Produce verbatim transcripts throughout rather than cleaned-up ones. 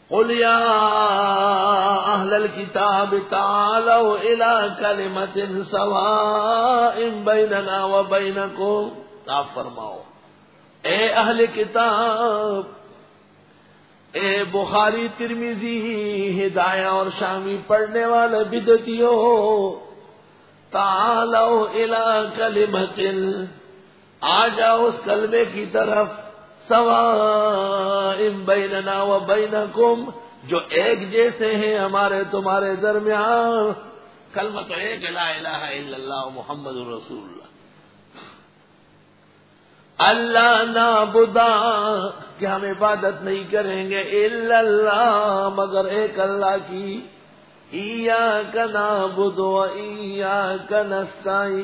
قل یا اہل الکتاب تعالوا الی کلمۃ سواء بیننا وبینکم، آپ فرماؤ اے اہل کتاب، اے بخاری ترمذی ہدایہ اور شامی پڑھنے والے بدعتیوں، تعالوا الی کلمۃ، آ جاؤ اس کلمے کی طرف، سواء بیننا وبینکم، جو ایک جیسے ہیں ہمارے تمہارے درمیان۔ کلمہ تو ایک، لا الہ الا اللہ محمد رسول اللہ۔ اللہ نعبد، کہ ہم عبادت نہیں کریں گے، الا اللہ، مگر ایک اللہ کی، ایاک نعبد و ایاک نستعین،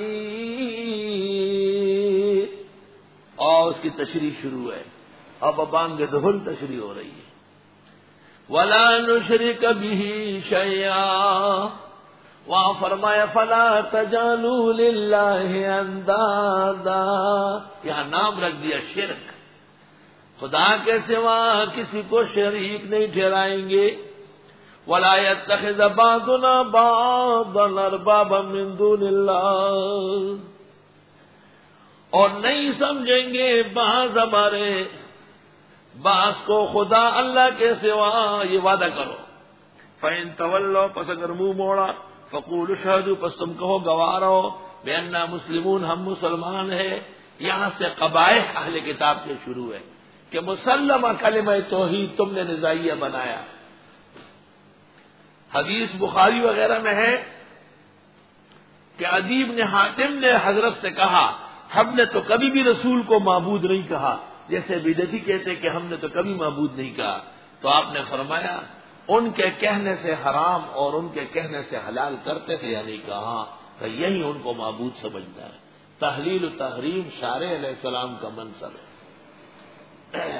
اور اس کی تشریح شروع ہے، اب بانگ دہل تشریح ہو رہی ہے۔ ولا نشرک بہ شیئا، وہاں فرمایا فلا تجعلوا للہ اندادا، یہاں نام رکھ دیا شرک، خدا کے سوا کسی کو شریک نہیں ٹھہرائیں گے۔ ولا يتخذ بعضنا بعضا اربابا من دون اللہ، اور نہیں سمجھیں گے بعض ہمارے بعض کو خدا اللہ کے سوا، یہ وعدہ کرو۔ فَإِن تَوَلَّوْا، پس اگر منہ موڑا، فَقُولُوا اشْهَدُوا، پس تم کہو گواہ رہو، بِأَنَّا مسلمون، ہم مسلمان ہیں۔ یہاں سے قبائح اہل کتاب کے شروع ہے کہ مسلمہ کلمہ توحید تم نے نظائیہ بنایا۔ حدیث بخاری وغیرہ میں ہے کہ عدی بن حاتم نے حضرت سے کہا ہم نے تو کبھی بھی رسول کو معبود نہیں کہا، جیسے بدعتی کہتے کہ ہم نے تو کبھی معبود نہیں کہا، تو آپ نے فرمایا ان کے کہنے سے حرام اور ان کے کہنے سے حلال کرتے تھے، یعنی کہا کہ یہی ان کو معبود سمجھتا ہے۔ تحلیل و تحریم شارع علیہ السلام کا منصب ہے۔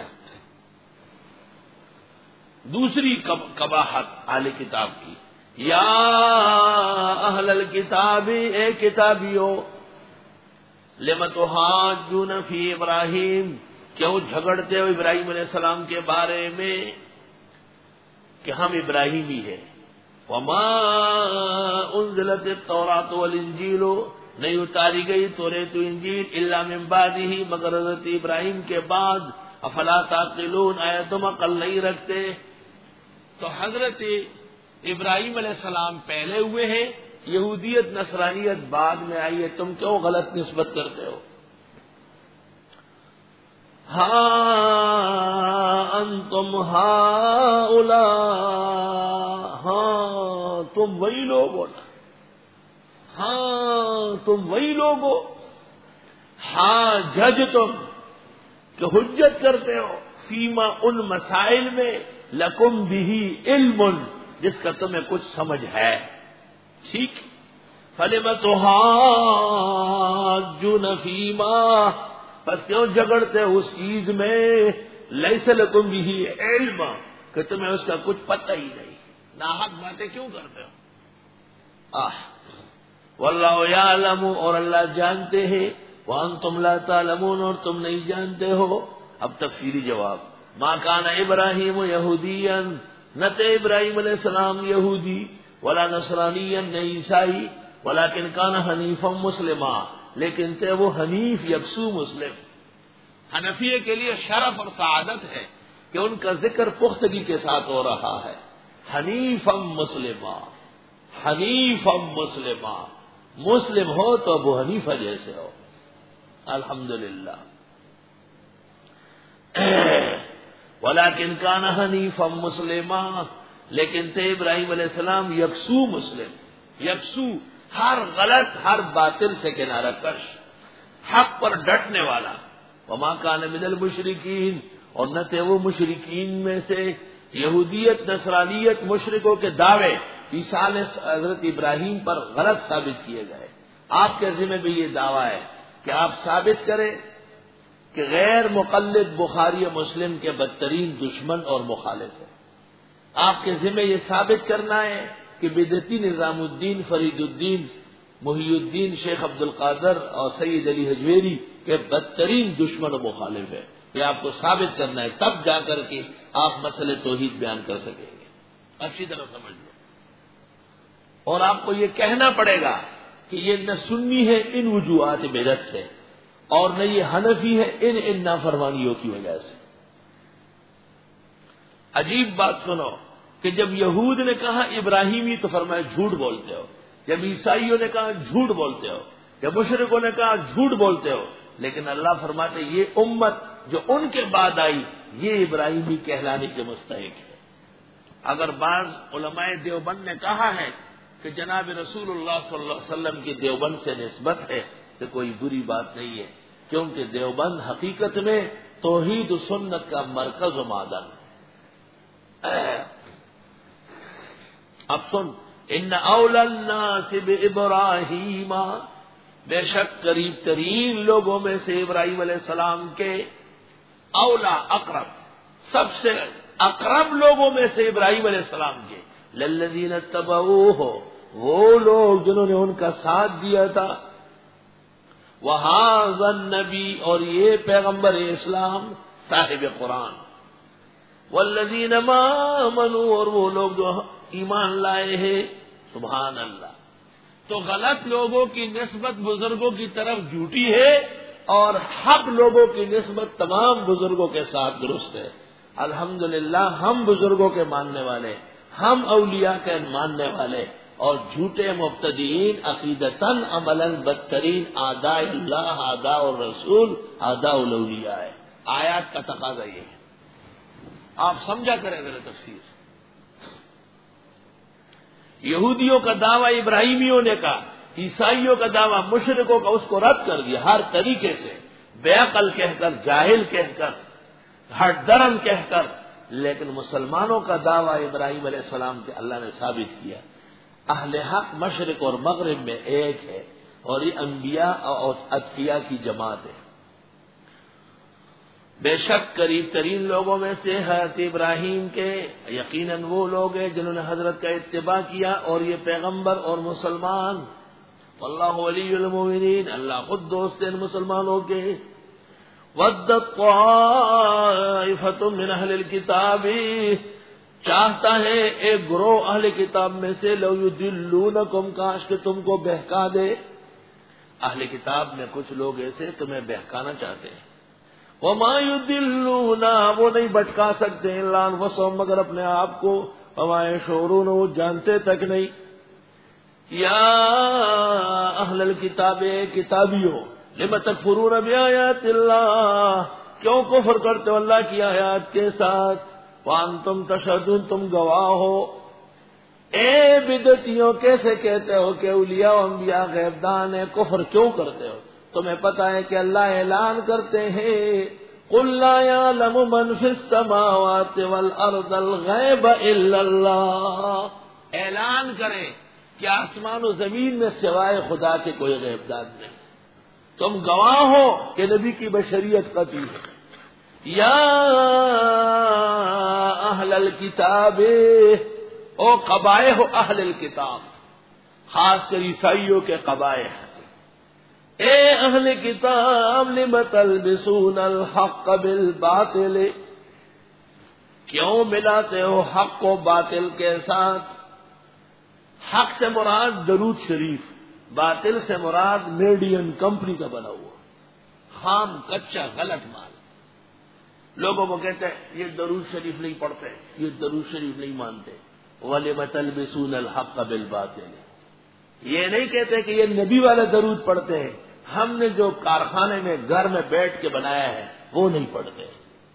دوسری قباحت اہل کتاب کی، یا اہل الکتاب، اے کتابیوں، لم تحاجون فی ابراہیم، کیوں جھگڑتے ہو ابراہیم علیہ السلام کے بارے میں کہ ہم ابراہیمی ہیں۔ وما انزلت التوراۃ والانجیل، نہیں اتاری گئی توریت و انجیل، الا من بعدہ، مگر حضرت ابراہیم کے بعد۔ افلا تعقلون، آیا تم عقل نہیں رکھتے؟ تو حضرت ابراہیم علیہ السلام پہلے ہوئے ہیں، یہودیت نصرانیت بعد میں آئی ہے، تم کیوں غلط نسبت کرتے ہو؟ ہاں انتم ہؤلاء، ہاں تم وہی لوگ ہو نا، ہاں تم وہی لوگ ہو، ہاں جج تم کہ حجت کرتے ہو، فیما ان مسائل میں لکم بھی علم، جس کا تمہیں کچھ سمجھ ہے، ٹھیک؟ فلم تحاجون فیما، پس کیوں جھگڑتے ہو اس چیز میں لیس لکم بھی علم، کہ تمہیں اس کا کچھ پتہ ہی نہیں، ناحق باتیں کیوں کرتے ہو؟ آہ واللہ یعلم، اور اللہ جانتے ہیں، وانتم لا تعلمون، اور تم نہیں جانتے ہو۔ اب تفصیلی جواب، ما کان ابراہیم یہودیا، نہ تھے ابراہیم علیہ السلام یہودی، ولا نصرانیا، نہ عیسائی، ولکن کان حنیفا مسلما، لیکن تھے وہ حنیف یکسو مسلم۔ حنفیہ کے لیے شرف اور سعادت ہے کہ ان کا ذکر پختگی کے ساتھ ہو رہا ہے، حنیفا مسلما، حنیفا مسلما، مسلم ہو تو ابو حنیفہ جیسے ہو، الحمدللہ۔ ولیکن کان حنیفا مسلما، لیکن تھے ابراہیم علیہ السلام یکسو مسلم، یکسو ہر غلط ہر باطل سے کنارہ کش، حق پر ڈٹنے والا۔ وما کان من المشرکین، اور نہ تھے وہ مشرکین میں سے، یہودیت نصرانیت مشرکوں کے دعوے عیسیٰ حضرت ابراہیم پر غلط ثابت کیے گئے۔ آپ کے ذمہ بھی یہ دعویٰ ہے کہ آپ ثابت کریں کہ غیر مقلد بخاری مسلم کے بدترین دشمن اور مخالف ہے۔ آپ کے ذمہ یہ ثابت کرنا ہے کہ بدعتی نظام الدین فرید الدین محی الدین شیخ عبد القادر اور سید علی حجویری کے بدترین دشمن و مخالف ہے۔ یہ آپ کو ثابت کرنا ہے، تب جا کر کے آپ مسئلے توحید بیان کر سکیں گے. اچھی طرح سمجھ لو. اور آپ کو یہ کہنا پڑے گا کہ یہ نہ سنی ہے ان وجوہات بدعت سے، اور نہ یہ حنفی ہے ان ان نافرمانیوں کی وجہ سے. عجیب بات سنو کہ جب یہود نے کہا ابراہیمی تو فرمایا جھوٹ بولتے ہو، جب عیسائیوں نے کہا جھوٹ بولتے ہو، جب مشرکوں نے کہا جھوٹ بولتے ہو، لیکن اللہ فرماتے یہ امت جو ان کے بعد آئی یہ ابراہیمی کہلانے کے مستحق ہے. اگر بعض علماء دیوبند نے کہا ہے کہ جناب رسول اللہ صلی اللہ علیہ وسلم کی دیوبند سے نسبت ہے تو کوئی بری بات نہیں ہے، کیونکہ دیوبند حقیقت میں توحید و سنت کا مرکز و معدن ہے. اب سن، ان اول الناس بابراہیم، بے شک قریب ترین لوگوں میں سے ابراہیم علیہ السلام کے، اولا اقرب، سب سے اقرب لوگوں میں سے ابراہیم علیہ السلام کے، للذین اتبعوہ، وہ لوگ جنہوں نے ان کا ساتھ دیا تھا، وہذا النبی، اور یہ پیغمبر اسلام صاحب قرآن، والذین ما آمنوا، اور وہ لوگ جو ایمان لائے ہیں. سبحان اللہ. تو غلط لوگوں کی نسبت بزرگوں کی طرف جھوٹی ہے، اور حق لوگوں کی نسبت تمام بزرگوں کے ساتھ درست ہے. الحمدللہ ہم بزرگوں کے ماننے والے، ہم اولیاء کے ماننے والے، اور جھوٹے مبتدئین عقیدتاً عملاً بدترین اعداء اللہ، اعداء الرسول، اعداء الاولیاء ہے. آیات کا تقاضا یہ ہے، آپ سمجھا کریں میرے تفسیر. یہودیوں کا دعویٰ ابراہیمیوں نے کہا، عیسائیوں کا دعویٰ مشرکوں کا، اس کو رد کر دیا ہر طریقے سے، بے عقل کہہ کر، جاہل کہہ کر، ہٹ درم کہہ کر. لیکن مسلمانوں کا دعویٰ ابراہیم علیہ السلام کے اللہ نے ثابت کیا. اہل حق مشرق اور مغرب میں ایک ہے، اور یہ انبیاء اور اتقیاء کی جماعت ہے. بے شک قریب ترین لوگوں میں سے حضرت ابراہیم کے، یقیناً وہ لوگ ہیں جنہوں نے حضرت کا اتباع کیا، اور یہ پیغمبر اور مسلمان. واللہ ولی المؤمنین، اللہ خود دوست ان مسلمانوں کے. ودت طائفۃ من اہل الکتاب، چاہتا ہے ایک گروہ اہل کتاب میں سے، لو یضلونکم، کاش کہ تم کو بہکا دے. اہل کتاب میں کچھ لوگ ایسے تمہیں بہکانا چاہتے ہیں. وما یضلون، وہ نہیں بھٹکا سکتے، الا انفسهم، مگر اپنے آپ کو. وما یشعرون، وہ جانتے تک نہیں. یا اہل الکتاب، کتابیوں، لم تکفرون بآیات اللہ، کیوں کفر کرتے ہو اللہ کی آیات کے ساتھ. وانتم تشہدون، تم گواہ ہو. اے بدعتیوں، کیسے کہتے ہو کہ اولیاء و انبیاء غیب دان ہیں؟ کفر کیوں کرتے ہو؟ تمہیں پتا ہے کہ اللہ اعلان کرتے ہیں، قل لا يعلم من في السماوات والارض الغیب الا اللہ. اعلان کریں کہ آسمان و زمین میں سوائے خدا کے کوئی غیب دان نہیں. تم گواہ ہو کہ نبی کی بشریت قطعی ہے. یا اہل الکتاب، او قبائح اہل الکتاب، خاص کر عیسائیوں کے قبائح. اے اہل کتاب، لم تلبسون الحق بالباطل، کیوں ملاتے ہو حق کو باطل کے ساتھ؟ حق سے مراد درود شریف، باطل سے مراد میڈین کمپنی کا بنا ہوا خام کچا غلط مال. لوگوں کو کہتے ہیں یہ درود شریف نہیں پڑھتے، یہ درود شریف نہیں مانتے. وَلِمَ تَلْبِسُونَ الْحَقَّ بِالْبَاطِلِ، یہ نہیں کہتے کہ یہ نبی والا درود پڑھتے ہیں، ہم نے جو کارخانے میں گھر میں بیٹھ کے بنایا ہے وہ نہیں پڑھتے.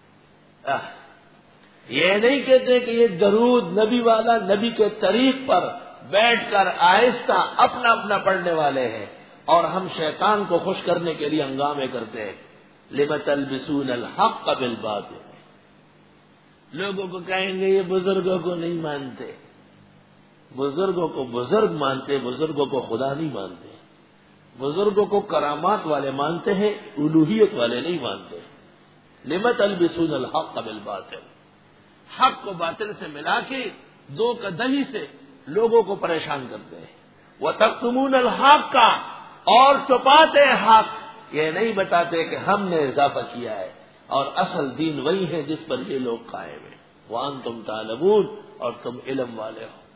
یہ نہیں کہتے کہ یہ درود نبی والا، نبی کے طریق پر بیٹھ کر آہستہ اپنا اپنا پڑھنے والے ہیں، اور ہم شیطان کو خوش کرنے کے لیے ہنگامے کرتے ہیں. لِمَ تَلْبِسُونَ الْحَقَّ بِالْبَاطِلِ، لوگوں کو کہیں گے یہ بزرگوں کو نہیں مانتے. بزرگوں کو بزرگ مانتے، بزرگوں کو خدا نہیں مانتے. بزرگوں کو کرامات والے مانتے ہیں، الوہیت والے نہیں مانتے. لِمَ تَلْبِسُونَ الْحَقَّ بِالْبَاطِلِ، حق کو باطل سے ملا کے دو قدمی سے لوگوں کو پریشان کرتے ہیں. وَتَكْتُمُونَ الْحَقَّ، اور چھپاتے حق، یہ نہیں بتاتے کہ ہم نے اضافہ کیا ہے، اور اصل دین وہی ہے جس پر یہ لوگ قائم ہیں، وَأَنْتُمْ تَعْلَمُونَ، اور تم علم والے ہو۔